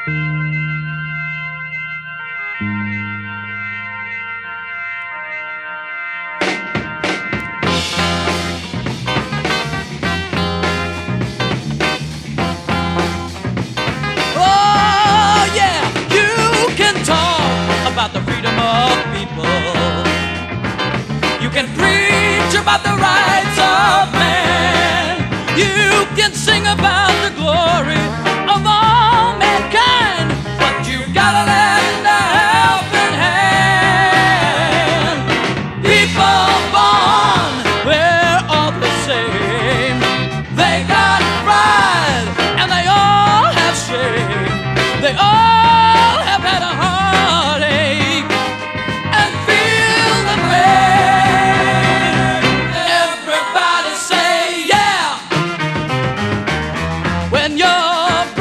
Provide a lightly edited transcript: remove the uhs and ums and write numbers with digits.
Oh, yeah, you can talk about the freedom of people. You can preach about the rights of man. You can sing about the glory of all mankind. But you gotta lend a helping hand. People born, we're all the same. They got pride and they all have shame. They all have had a heartache and feel the pain. Everybody say yeah when you're